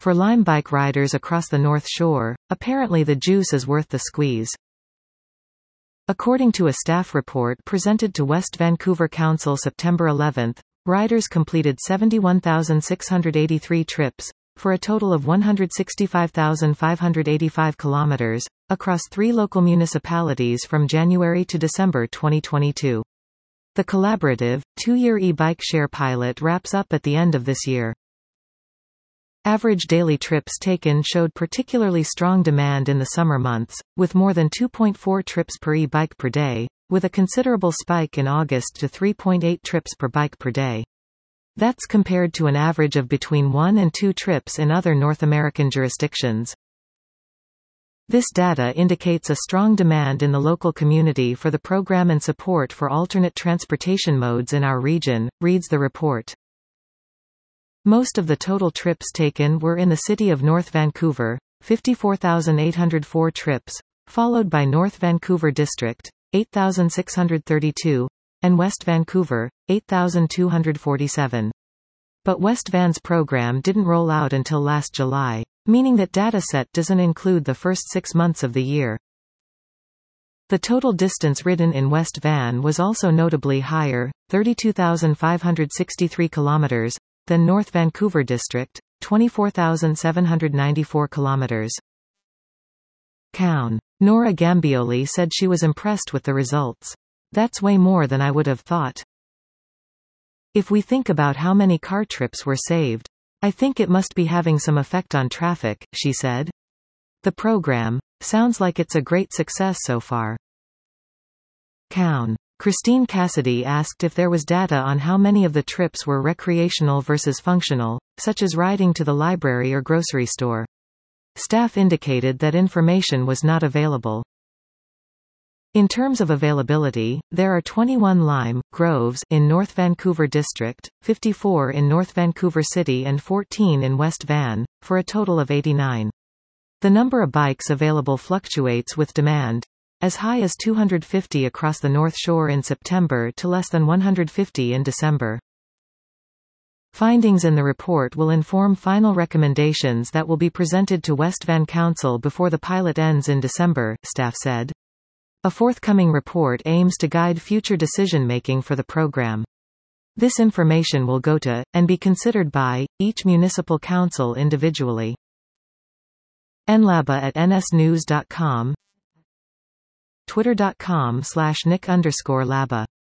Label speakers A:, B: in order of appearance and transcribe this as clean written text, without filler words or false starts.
A: For Lime bike riders across the North Shore, apparently the juice is worth the squeeze. According to a staff report presented to West Vancouver Council September 11, riders completed 71,683 trips, for a total of 165,585 kilometers, across 3 local municipalities from January to December 2022. The collaborative, 2-year e-bike share pilot wraps up at the end of this year. Average daily trips taken showed particularly strong demand in the summer months, with more than 2.4 trips per e-bike per day, with a considerable spike in August to 3.8 trips per bike per day. That's compared to an average of between 1 and 2 trips in other North American jurisdictions. This data indicates a strong demand in the local community for the program and support for alternate transportation modes in our region, reads the report. Most of the total trips taken were in the city of North Vancouver, 54,804 trips, followed by North Vancouver District, 8,632, and West Vancouver, 8,247. But West Van's program didn't roll out until last July, meaning that dataset doesn't include the first 6 months of the year. The total distance ridden in West Van was also notably higher, 32,563 kilometers, than North Vancouver District, 24,794 kilometers. Cown. Nora Gambioli said she was impressed with the results. That's way more than I would have thought. If we think about how many car trips were saved, I think it must be having some effect on traffic, she said. The program sounds like it's a great success so far. Cown. Christine Cassidy asked if there was data on how many of the trips were recreational versus functional, such as riding to the library or grocery store. Staff indicated that information was not available. In terms of availability, there are 21 Lime Groves in North Vancouver District, 54 in North Vancouver City and 14 in West Van, for a total of 89. The number of bikes available fluctuates with demand, as high as 250 across the North Shore in September to less than 150 in December. Findings in the report will inform final recommendations that will be presented to West Van Council before the pilot ends in December, staff said. A forthcoming report aims to guide future decision-making for the program. This information will go to, and be considered by, each municipal council individually. nlaba@nsnews.com, twitter.com/nick_laba